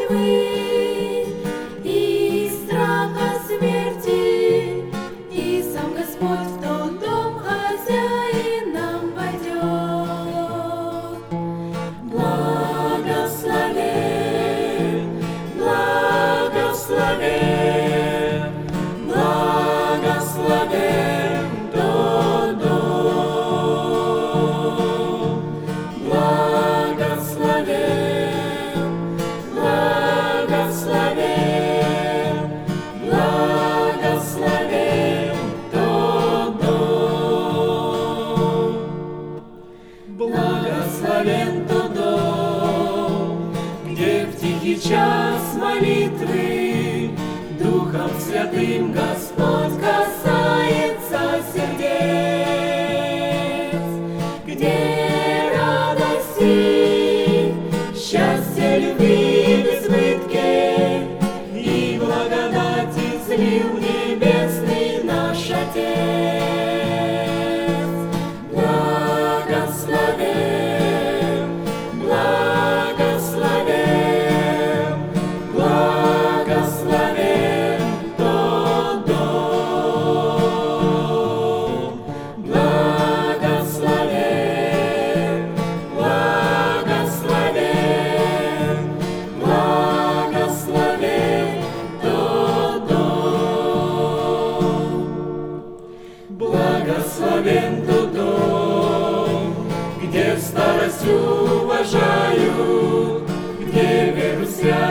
тьмы и страха смерти, и сам Господь в тот дом хозяином войдет. Благословен, благословен, благословен тот дом. Благословен, благословен, благословен тот дом. Благословен тот дом, где в тихий час молитвы Духом Святым Господь касается сердец, где радости, счастья, любви в избытке и благодати слил небесный наш Отец. Благословен, благословен, благословен тот дом. Благословен, благословен, благословен тот дом. Благословен тот дом, где старость уважают, где веру святую